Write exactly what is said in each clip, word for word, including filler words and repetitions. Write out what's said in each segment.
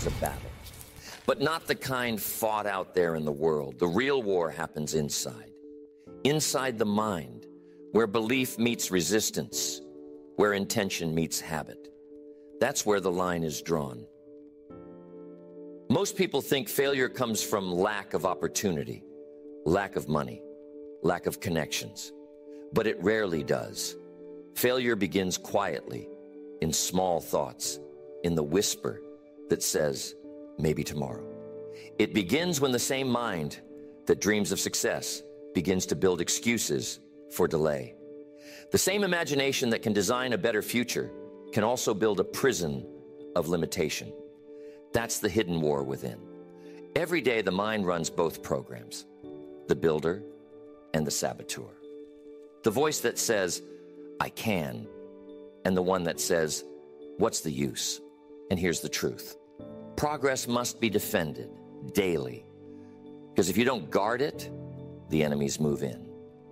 is a battle, but not the kind fought out there in the world. The real war happens inside, inside the mind, where belief meets resistance, where intention meets habit. That's where the line is drawn. Most people think failure comes from lack of opportunity, lack of money, lack of connections, but it rarely does. Failure begins quietly, in small thoughts, in the whisper that says, maybe tomorrow. It begins when the same mind that dreams of success begins to build excuses for delay. The same imagination that can design a better future can also build a prison of limitation. That's the hidden war within. Every day, the mind runs both programs, the builder and the saboteur. The voice that says, I can, and the one that says, what's the use? And here's the truth. Progress must be defended daily, because if you don't guard it, the enemies move in.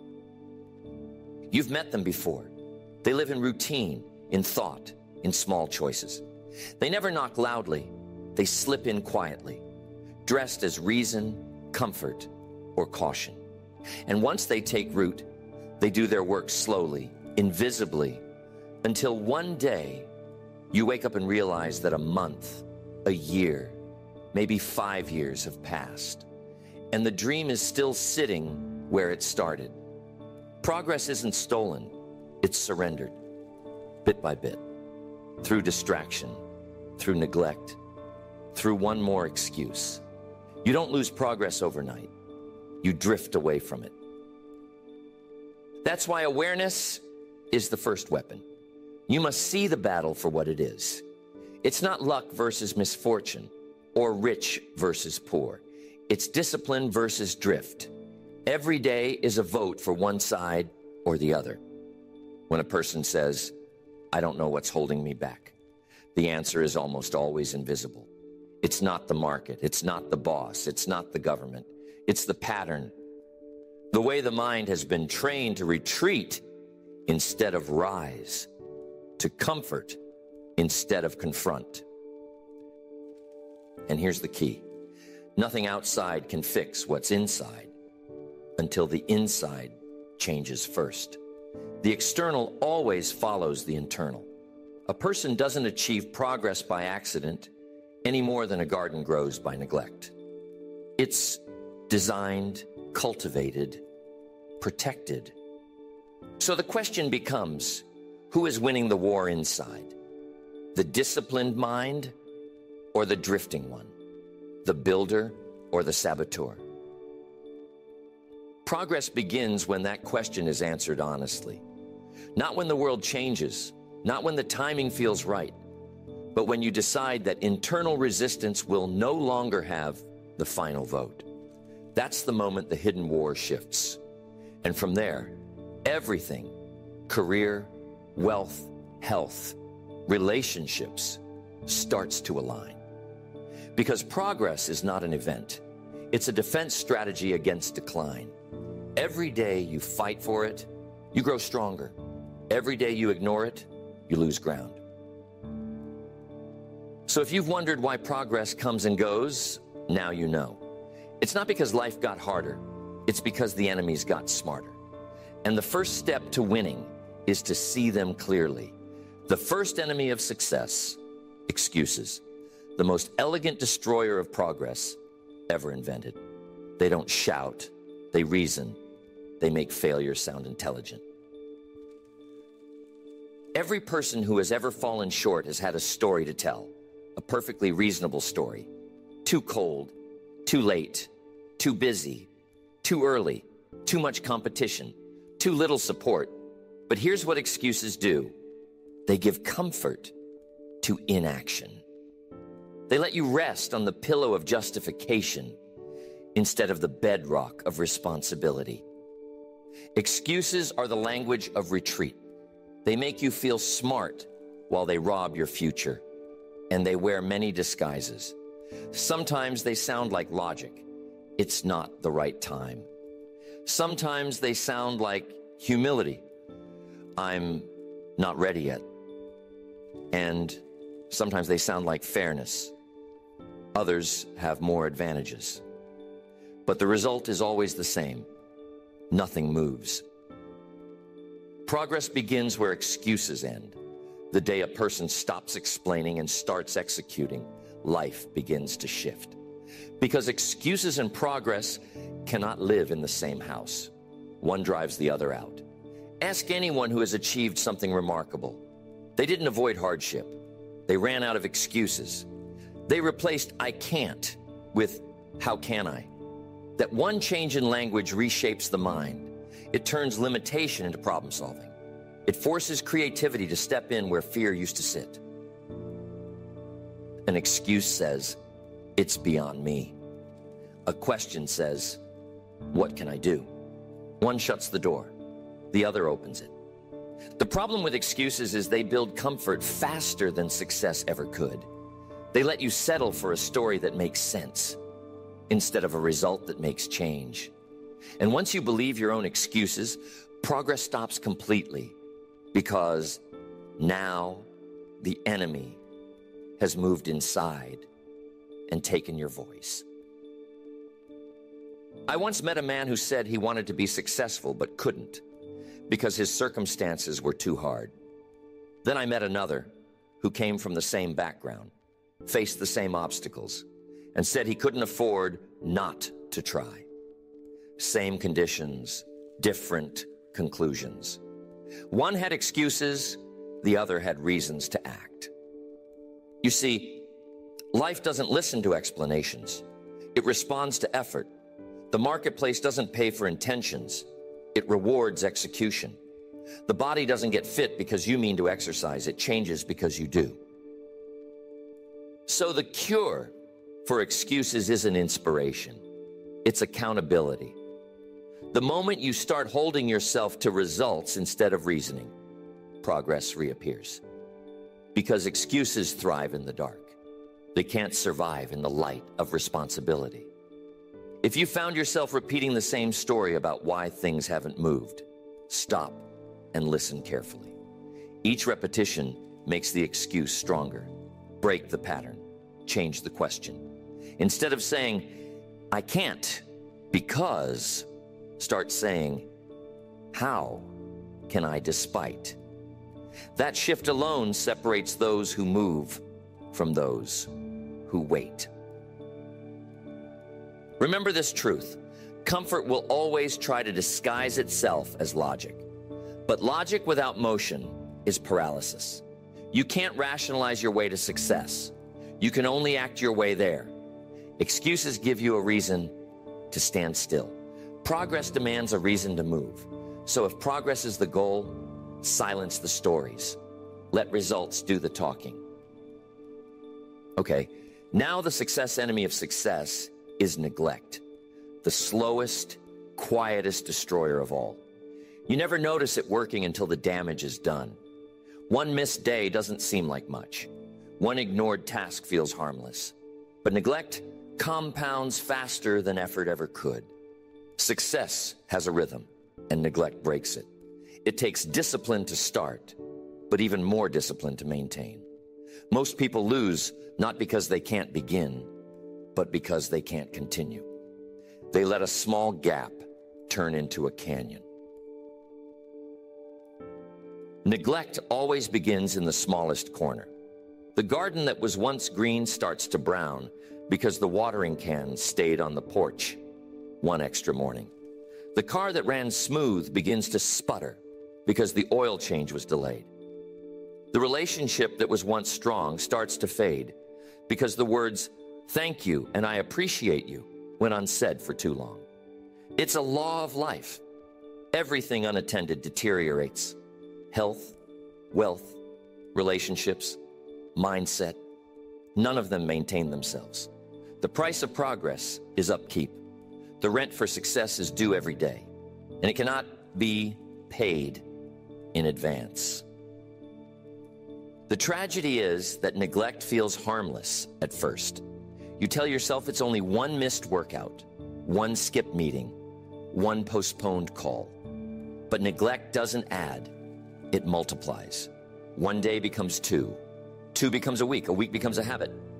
You've met them before. They live in routine, in thought, in small choices. They never knock loudly. They slip in quietly, dressed as reason, comfort, or caution. And once they take root, they do their work slowly, invisibly, until one day you wake up and realize that a month, a year, maybe five years have passed, and the dream is still sitting where it started. Progress isn't stolen, it's surrendered, bit by bit, through distraction, through neglect, through one more excuse. You don't lose progress overnight. You drift away from it. That's why awareness is the first weapon. You must see the battle for what it is. It's not luck versus misfortune or rich versus poor. It's discipline versus drift. Every day is a vote for one side or the other. When a person says, I don't know what's holding me back, the answer is almost always invisible. It's not the market. It's not the boss. It's not the government. It's the pattern. The way the mind has been trained to retreat instead of rise, to comfort instead of confront. And here's the key. Nothing outside can fix what's inside until the inside changes first. The external always follows the internal. A person doesn't achieve progress by accident any more than a garden grows by neglect. It's designed, cultivated, protected. So the question becomes, who is winning the war inside? The disciplined mind or the drifting one? The builder or the saboteur? Progress begins when that question is answered honestly. Not when the world changes, not when the timing feels right, but when you decide that internal resistance will no longer have the final vote. That's the moment the hidden war shifts. And from there, everything, career, wealth, health, relationships, starts to align. Because progress is not an event. It's a defense strategy against decline. Every day you fight for it, you grow stronger. Every day you ignore it, you lose ground. So if you've wondered why progress comes and goes, now you know. It's not because life got harder. It's because the enemies got smarter. And the first step to winning is to see them clearly. The first enemy of success, excuses. The most elegant destroyer of progress ever invented. They don't shout, they reason. They make failure sound intelligent. Every person who has ever fallen short has had a story to tell. A perfectly reasonable story. Too cold, too late, too busy, too early, too much competition, too little support. But here's what excuses do. They give comfort to inaction. They let you rest on the pillow of justification instead of the bedrock of responsibility. Excuses are the language of retreat. They make you feel smart while they rob your future. And they wear many disguises. Sometimes they sound like logic. It's not the right time. Sometimes they sound like humility. I'm not ready yet. And sometimes they sound like fairness. Others have more advantages. But the result is always the same. Nothing moves. Progress begins where excuses end. The day a person stops explaining and starts executing, life begins to shift. Because excuses and progress cannot live in the same house. One drives the other out. Ask anyone who has achieved something remarkable. They didn't avoid hardship. They ran out of excuses. They replaced "I can't" with "how can I?" That one change in language reshapes the mind. It turns limitation into problem solving. It forces creativity to step in where fear used to sit. An excuse says, "It's beyond me." A question says, "What can I do?" One shuts the door. The other opens it. The problem with excuses is they build comfort faster than success ever could. They let you settle for a story that makes sense instead of a result that makes change. And once you believe your own excuses, progress stops completely because now the enemy has moved inside and taken your voice. I once met a man who said he wanted to be successful but couldn't because his circumstances were too hard. Then I met another who came from the same background, faced the same obstacles, and said he couldn't afford not to try. Same conditions, different conclusions. One had excuses, the other had reasons to act. You see, life doesn't listen to explanations. It responds to effort. The marketplace doesn't pay for intentions. It rewards execution. The body doesn't get fit because you mean to exercise. It changes because you do. So the cure for excuses isn't inspiration. It's accountability. The moment you start holding yourself to results instead of reasoning, progress reappears. Because excuses thrive in the dark. They can't survive in the light of responsibility. If you found yourself repeating the same story about why things haven't moved, stop and listen carefully. Each repetition makes the excuse stronger. Break the pattern. Change the question. Instead of saying, "I can't because," start saying, "How can I despite?" That shift alone separates those who move from those who wait. Remember this truth. Comfort will always try to disguise itself as logic. But logic without motion is paralysis. You can't rationalize your way to success. You can only act your way there. Excuses give you a reason to stand still. Progress demands a reason to move. So if progress is the goal, silence the stories. Let results do the talking. Okay, now the success enemy of success is neglect, the slowest, quietest destroyer of all. You never notice it working until the damage is done. One missed day doesn't seem like much. One ignored task feels harmless. But neglect compounds faster than effort ever could. Success has a rhythm, and neglect breaks it. It takes discipline to start, but even more discipline to maintain. Most people lose not because they can't begin, but because they can't continue. They let a small gap turn into a canyon. Neglect always begins in the smallest corner. The garden that was once green starts to brown because the watering can stayed on the porch one extra morning. The car that ran smooth begins to sputter because the oil change was delayed. The relationship that was once strong starts to fade because the words "thank you" and "I appreciate you" went unsaid for too long. It's a law of life. Everything unattended deteriorates. Health, wealth, relationships, mindset, none of them maintain themselves. The price of progress is upkeep. The rent for success is due every day, and it cannot be paid in advance. The tragedy is that neglect feels harmless at first. You tell yourself it's only one missed workout, one skipped meeting, one postponed call. But neglect doesn't add, it multiplies. One day becomes two. Two becomes a week. A week becomes a habit.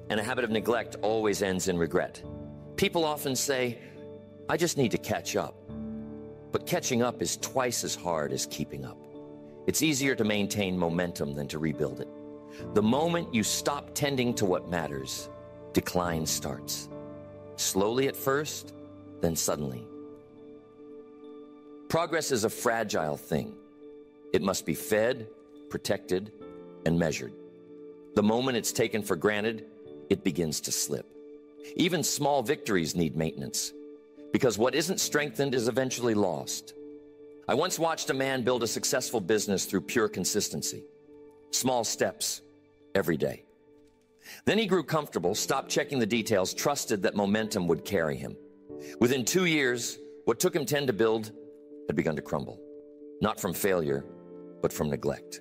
And a habit of neglect always ends in regret. People often say, I just need to catch up. But catching up is twice as hard as keeping up. It's easier to maintain momentum than to rebuild it. The moment you stop tending to what matters, decline starts. Slowly at first, then suddenly. Progress is a fragile thing. It must be fed, protected, and measured. The moment it's taken for granted, it begins to slip. Even small victories need maintenance, because what isn't strengthened is eventually lost. I once watched a man build a successful business through pure consistency. Small steps, every day. Then he grew comfortable, stopped checking the details, trusted that momentum would carry him. Within two years, what took him ten to build had begun to crumble. Not from failure, but from neglect.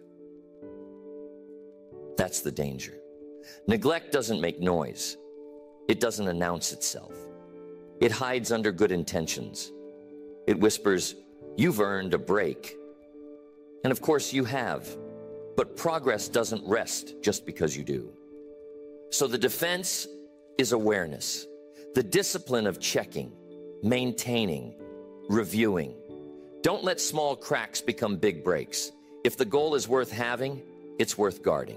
That's the danger. Neglect doesn't make noise. It doesn't announce itself. It hides under good intentions. It whispers, you've earned a break. And of course you have, but progress doesn't rest just because you do. So the defense is awareness, the discipline of checking, maintaining, reviewing. Don't let small cracks become big breaks. If the goal is worth having, it's worth guarding.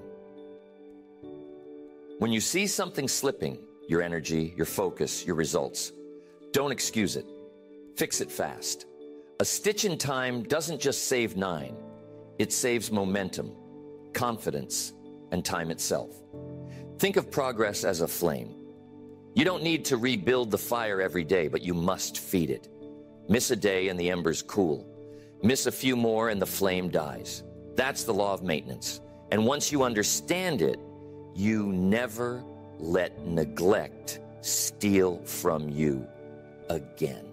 When you see something slipping, your energy, your focus, your results, don't excuse it. Fix it fast. A stitch in time doesn't just save nine. It saves momentum, confidence, and time itself. Think of progress as a flame. You don't need to rebuild the fire every day, but you must feed it. Miss a day and the embers cool. Miss a few more and the flame dies. That's the law of maintenance. And once you understand it, you never let neglect steal from you again.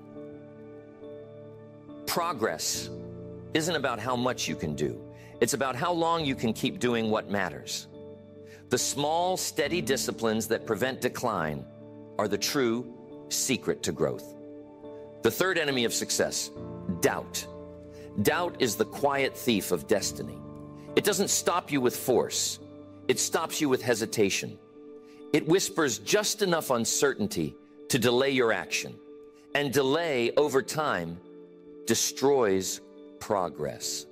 Progress isn't about how much you can do. It's about how long you can keep doing what matters. The small, steady disciplines that prevent decline are the true secret to growth. The third enemy of success, doubt. Doubt is the quiet thief of destiny. It doesn't stop you with force. It stops you with hesitation. It whispers just enough uncertainty to delay your action. And delay, over time, destroys progress.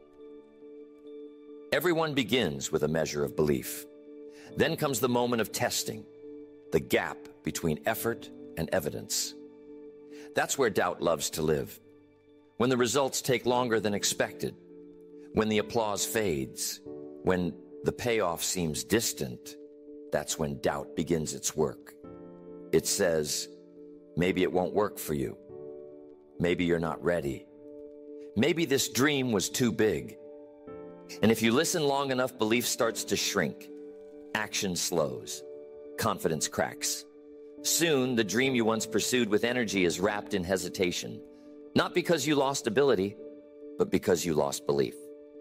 Everyone begins with a measure of belief. Then comes the moment of testing, the gap between effort and evidence. That's where doubt loves to live. When the results take longer than expected, when the applause fades, when the payoff seems distant, that's when doubt begins its work. It says, maybe it won't work for you. Maybe you're not ready. Maybe this dream was too big. And if you listen long enough, belief starts to shrink. Action slows. Confidence cracks. Soon, the dream you once pursued with energy is wrapped in hesitation. Not because you lost ability, but because you lost belief.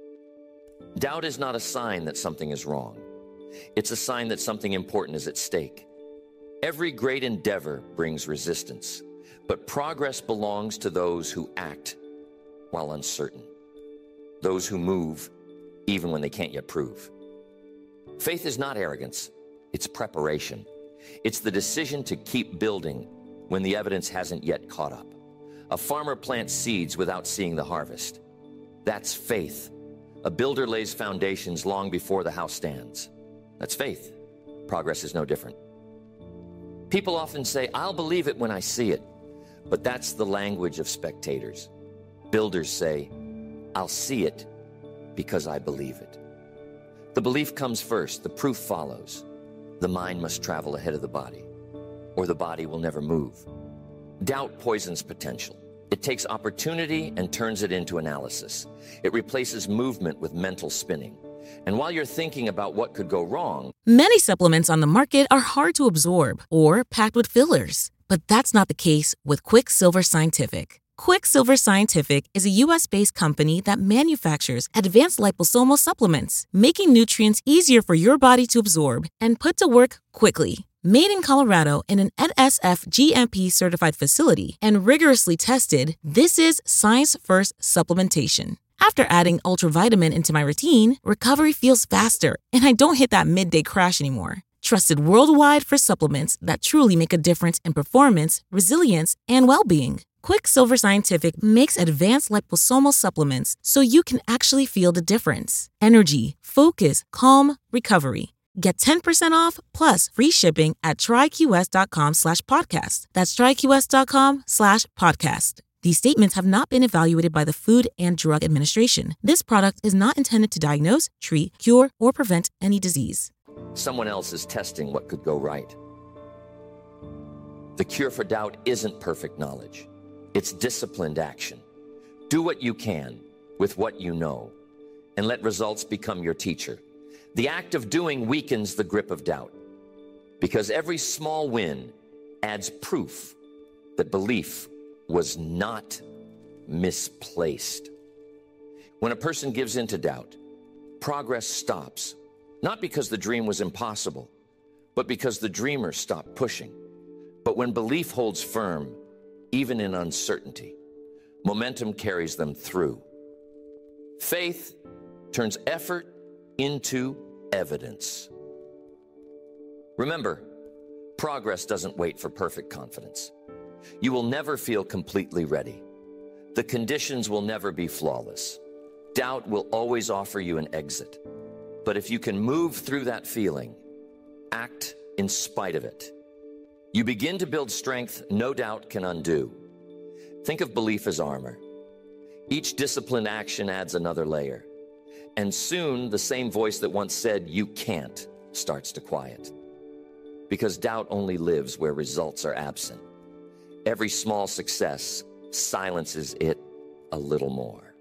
Doubt is not a sign that something is wrong. It's a sign that something important is at stake. Every great endeavor brings resistance, but progress belongs to those who act while uncertain. Those who move even when they can't yet prove. Faith is not arrogance, it's preparation. It's the decision to keep building when the evidence hasn't yet caught up. A farmer plants seeds without seeing the harvest. That's faith. A builder lays foundations long before the house stands. That's faith. Progress is no different. People often say, I'll believe it when I see it. But that's the language of spectators. Builders say, I'll see it because I believe it. The belief comes first, the proof follows. The mind must travel ahead of the body, or the body will never move. Doubt poisons potential. It takes opportunity and turns it into analysis. It replaces movement with mental spinning. And while you're thinking about what could go wrong, many supplements on the market are hard to absorb or packed with fillers. But that's not the case with Quicksilver Scientific. Quicksilver Scientific is a U S-based company that manufactures advanced liposomal supplements, making nutrients easier for your body to absorb and put to work quickly. Made in Colorado in an N S F G M P-certified facility and rigorously tested, this is science-first supplementation. After adding ultravitamin into my routine, recovery feels faster, and I don't hit that midday crash anymore. trusted worldwide for supplements that truly make a difference in performance, resilience, and well-being. Quicksilver Scientific makes advanced liposomal supplements so you can actually feel the difference. Energy, focus, calm, recovery. Get ten percent off plus free shipping at tryqs.com slash podcast. That's tryqs.com slash podcast. These statements have not been evaluated by the Food and Drug Administration. This product is not intended to diagnose, treat, cure, or prevent any disease. Someone else is testing what could go right. The cure for doubt isn't perfect knowledge. It's disciplined action. Do what you can with what you know, and let results become your teacher. The act of doing weakens the grip of doubt, because every small win adds proof that belief was not misplaced. When a person gives in to doubt, progress stops, not because the dream was impossible, but because the dreamer stopped pushing. But when belief holds firm, even in uncertainty, momentum carries them through. Faith turns effort into evidence. Remember, progress doesn't wait for perfect confidence. You will never feel completely ready. The conditions will never be flawless. Doubt will always offer you an exit. But if you can move through that feeling, act in spite of it, you begin to build strength no doubt can undo. Think of belief as armor. Each disciplined action adds another layer. And soon, the same voice that once said, "You can't," starts to quiet. Because doubt only lives where results are absent. Every small success silences it a little more.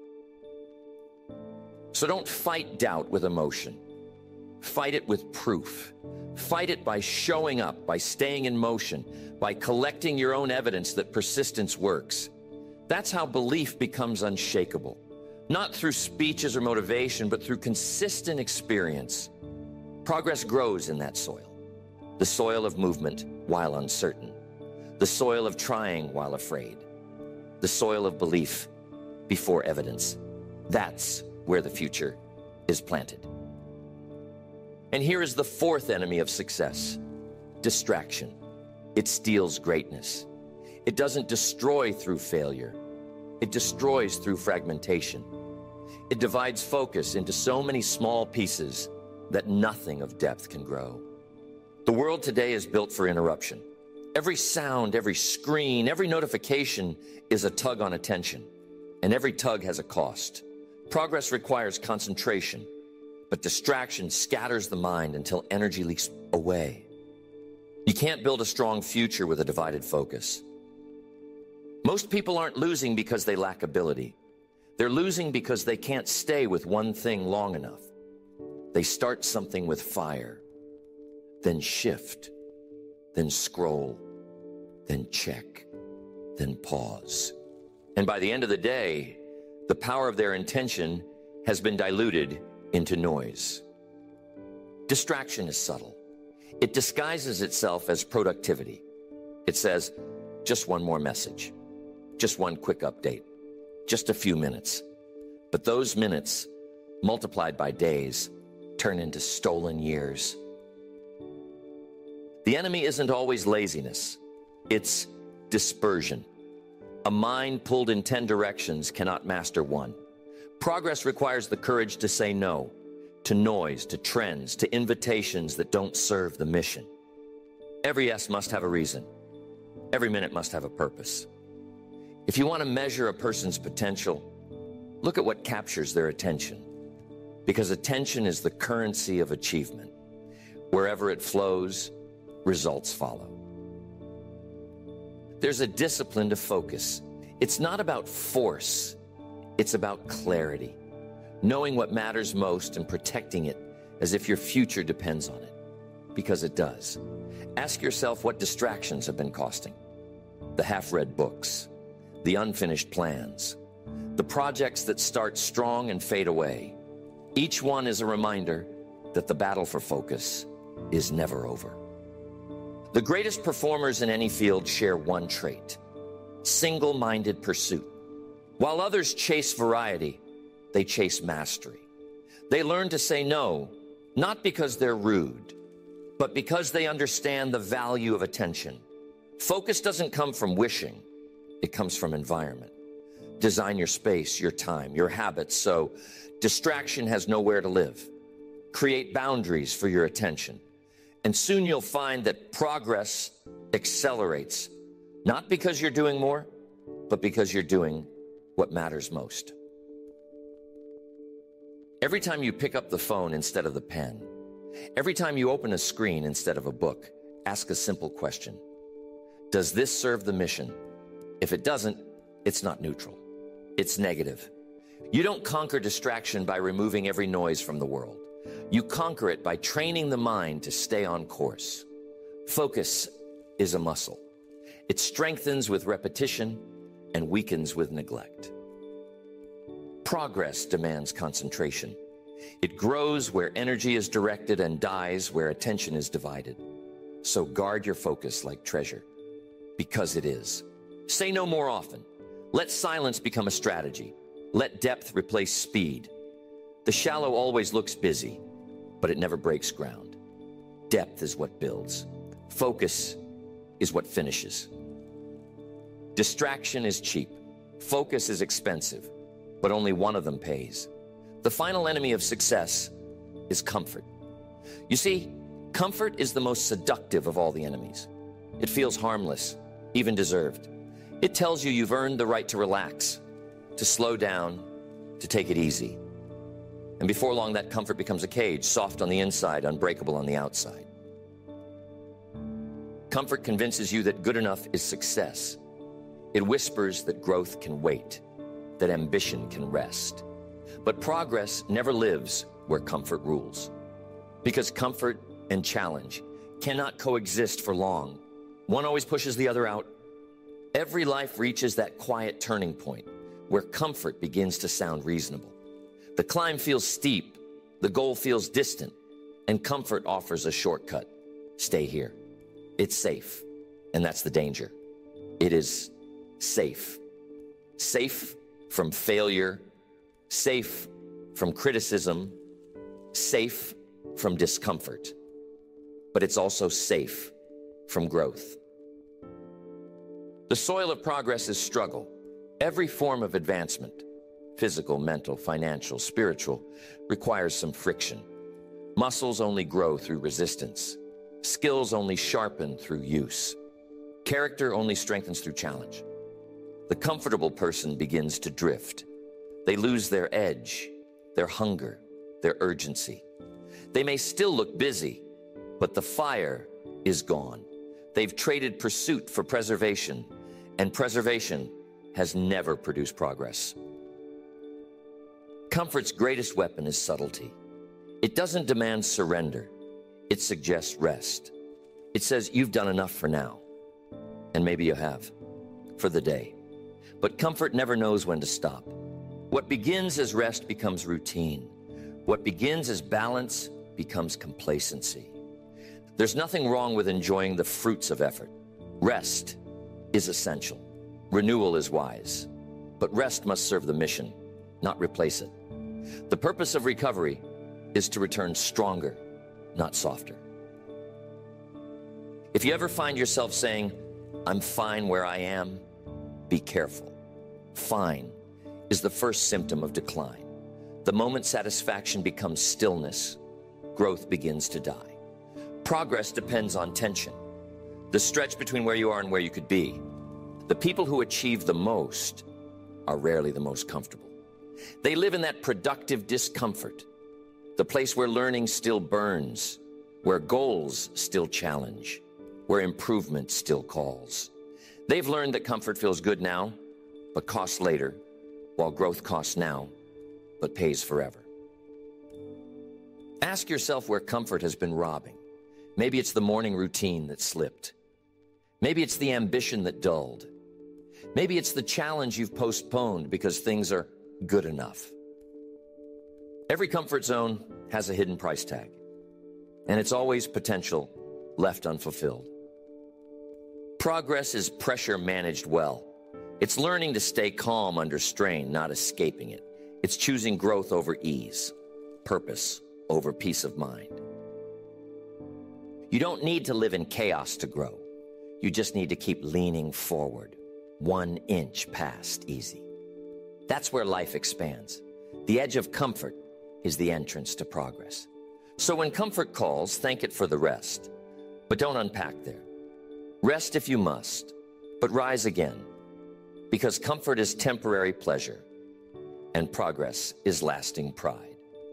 So don't fight doubt with emotion. Fight it with proof. Fight it by showing up, by staying in motion, by collecting your own evidence that persistence works. That's how belief becomes unshakable. Not through speeches or motivation, but through consistent experience. Progress grows in that soil. The soil of movement while uncertain. The soil of trying while afraid. The soil of belief before evidence. That's where the future is planted. And here is the fourth enemy of success: distraction. It steals greatness. It doesn't destroy through failure. It destroys through fragmentation. It divides focus into so many small pieces that nothing of depth can grow. The world today is built for interruption. Every sound, every screen, every notification is a tug on attention, and every tug has a cost. Progress requires concentration, but distraction scatters the mind until energy leaks away. You can't build a strong future with a divided focus. Most people aren't losing because they lack ability. They're losing because they can't stay with one thing long enough. They start something with fire, then shift, then scroll, then check, then pause. And by the end of the day, the power of their intention has been diluted into noise. Distraction is subtle. It disguises itself as productivity. It says, just one more message, just one quick update, just a few minutes. But those minutes, multiplied by days, turn into stolen years. The enemy isn't always laziness. It's dispersion. A mind pulled in ten directions cannot master one. Progress requires the courage to say no, to noise, to trends, to invitations that don't serve the mission. Every yes must have a reason. Every minute must have a purpose. If you want to measure a person's potential, look at what captures their attention, because attention is the currency of achievement. Wherever it flows, results follow. There's a discipline to focus. It's not about force, it's about clarity, knowing what matters most and protecting it as if your future depends on it, because it does. Ask yourself what distractions have been costing. The half-read books, the unfinished plans, the projects that start strong and fade away. Each one is a reminder that the battle for focus is never over. The greatest performers in any field share one trait: single-minded pursuit. While others chase variety, they chase mastery. They learn to say no, not because they're rude, but because they understand the value of attention. Focus doesn't come from wishing, it comes from environment. Design your space, your time, your habits so distraction has nowhere to live. Create boundaries for your attention. And soon you'll find that progress accelerates, not because you're doing more, but because you're doing what matters most. Every time you pick up the phone instead of the pen, every time you open a screen instead of a book, ask a simple question. Does this serve the mission? If it doesn't, it's not neutral. It's negative. You don't conquer distraction by removing every noise from the world. You conquer it by training the mind to stay on course. Focus is a muscle. It strengthens with repetition and weakens with neglect. Progress demands concentration. It grows where energy is directed and dies where attention is divided. So guard your focus like treasure, because it is. Say no more often. Let silence become a strategy. Let depth replace speed. The shallow always looks busy, but it never breaks ground. Depth is what builds. Focus is what finishes. Distraction is cheap. Focus is expensive, but only one of them pays. The final enemy of success is comfort. You see, comfort is the most seductive of all the enemies. It feels harmless, even deserved. It tells you you've earned the right to relax, to slow down, to take it easy. And before long, that comfort becomes a cage, soft on the inside, unbreakable on the outside. Comfort convinces you that good enough is success. It whispers that growth can wait, that ambition can rest. But progress never lives where comfort rules. Because comfort and challenge cannot coexist for long. One always pushes the other out. Every life reaches that quiet turning point where comfort begins to sound reasonable. The climb feels steep, the goal feels distant, and comfort offers a shortcut. Stay here. It's safe, and that's the danger. It is safe. Safe from failure, safe from criticism, safe from discomfort. But it's also safe from growth. The soil of progress is struggle. Every form of advancement, physical, mental, financial, spiritual, requires some friction. Muscles only grow through resistance. Skills only sharpen through use. Character only strengthens through challenge. The comfortable person begins to drift. They lose their edge, their hunger, their urgency. They may still look busy, but the fire is gone. They've traded pursuit for preservation, and preservation has never produced progress. Comfort's greatest weapon is subtlety. It doesn't demand surrender. It suggests rest. It says, you've done enough for now. And maybe you have, for the day. But comfort never knows when to stop. What begins as rest becomes routine. What begins as balance becomes complacency. There's nothing wrong with enjoying the fruits of effort. Rest is essential. Renewal is wise. But rest must serve the mission, not replace it. The purpose of recovery is to return stronger, not softer. If you ever find yourself saying, I'm fine where I am, be careful. Fine is the first symptom of decline. The moment satisfaction becomes stillness, growth begins to die. Progress depends on tension, the stretch between where you are and where you could be. The people who achieve the most are rarely the most comfortable. They live in that productive discomfort, the place where learning still burns, where goals still challenge, where improvement still calls. They've learned that comfort feels good now, but costs later, while growth costs now, but pays forever. Ask yourself where comfort has been robbing. Maybe it's the morning routine that slipped. Maybe it's the ambition that dulled. Maybe it's the challenge you've postponed because things are good enough. Every comfort zone has a hidden price tag, and it's always potential left unfulfilled. Progress is pressure managed well. It's learning to stay calm under strain, not escaping it. It's choosing growth over ease, purpose over peace of mind. You don't need to live in chaos to grow. You just need to keep leaning forward, one inch past easy. That's where life expands. The edge of comfort is the entrance to progress. So when comfort calls, thank it for the rest. But don't unpack there. Rest if you must, but rise again. Because comfort is temporary pleasure, and progress is lasting pride.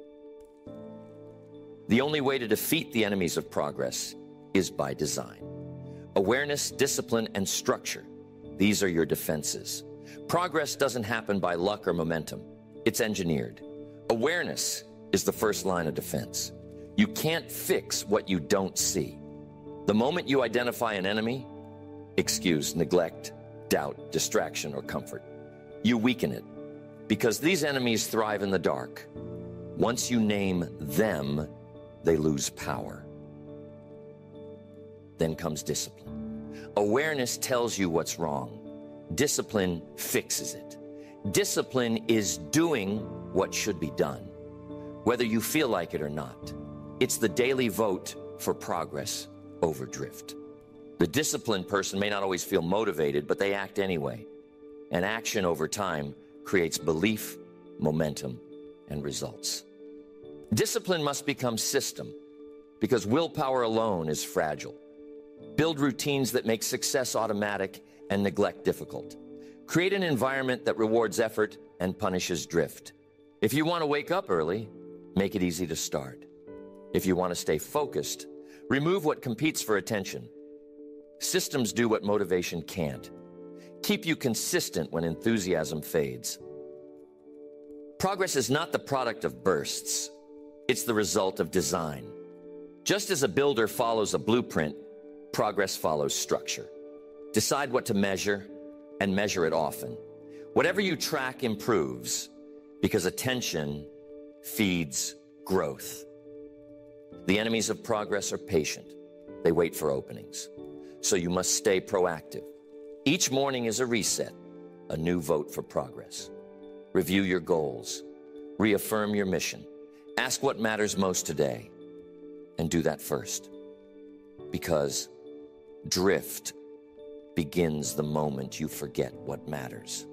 The only way to defeat the enemies of progress is by design. Awareness, discipline, and structure. These are your defenses. Progress doesn't happen by luck or momentum. It's engineered. Awareness is the first line of defense. You can't fix what you don't see. The moment you identify an enemy, excuse neglect, doubt, distraction, or comfort, you weaken it. Because these enemies thrive in the dark. Once you name them, they lose power. Then comes discipline. Awareness tells you what's wrong. Discipline fixes it. Discipline is doing what should be done, whether you feel like it or not. It's the daily vote for progress over drift. The disciplined person may not always feel motivated, but they act anyway. And action over time creates belief, momentum, and results. Discipline must become system, because willpower alone is fragile. Build routines that make success automatic and neglect difficult. Create an environment that rewards effort and punishes drift. If you want to wake up early, make it easy to start. If you want to stay focused, remove what competes for attention. Systems do what motivation can't. Keep you consistent when enthusiasm fades. Progress is not the product of bursts. It's the result of design. Just as a builder follows a blueprint, progress follows structure. Decide what to measure and measure it often. Whatever you track improves, because attention feeds growth. The enemies of progress are patient. They wait for openings. So you must stay proactive. Each morning is a reset, a new vote for progress. Review your goals. Reaffirm your mission. Ask what matters most today, and do that first. Because drift begins the moment you forget what matters.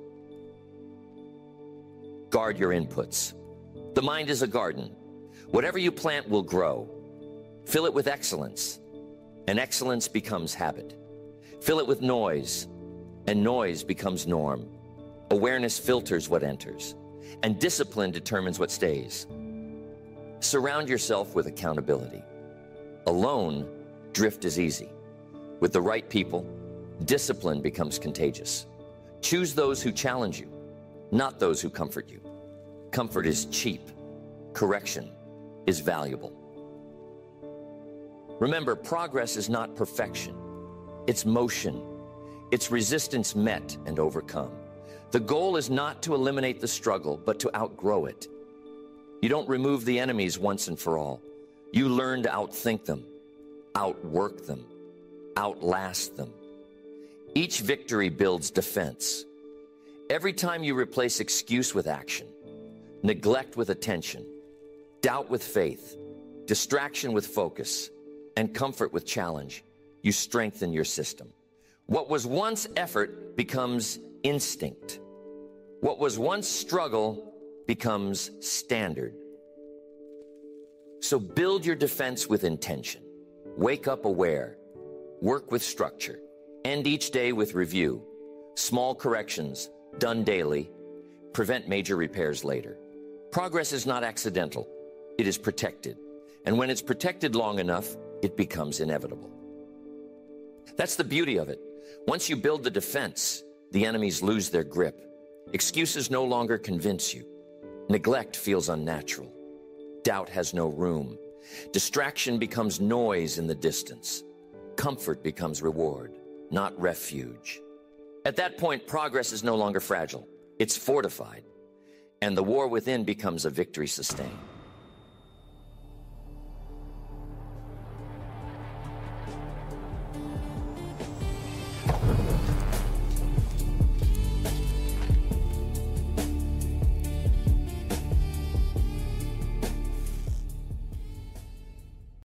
Guard your inputs. The mind is a garden. Whatever you plant will grow. Fill it with excellence, and excellence becomes habit. Fill it with noise, and noise becomes norm. Awareness filters what enters, and discipline determines what stays. Surround yourself with accountability. Alone, drift is easy. With the right people, discipline becomes contagious. Choose those who challenge you, not those who comfort you. Comfort is cheap. Correction is valuable. Remember, progress is not perfection. It's motion. It's resistance met and overcome. The goal is not to eliminate the struggle, but to outgrow it. You don't remove the enemies once and for all. You learn to outthink them, outwork them, outlast them. Each victory builds defense. Every time you replace excuse with action, neglect with attention, doubt with faith, distraction with focus, and comfort with challenge, you strengthen your system. What was once effort becomes instinct. What was once struggle becomes standard. So build your defense with intention. Wake up aware. Work with structure. End each day with review. Small corrections, done daily, prevent major repairs later. Progress is not accidental. It is protected. And when it's protected long enough, it becomes inevitable. That's the beauty of it. Once you build the defense, the enemies lose their grip. Excuses no longer convince you. Neglect feels unnatural. Doubt has no room. Distraction becomes noise in the distance. Comfort becomes reward, not refuge. At that point, progress is no longer fragile. It's fortified. And the war within becomes a victory sustained.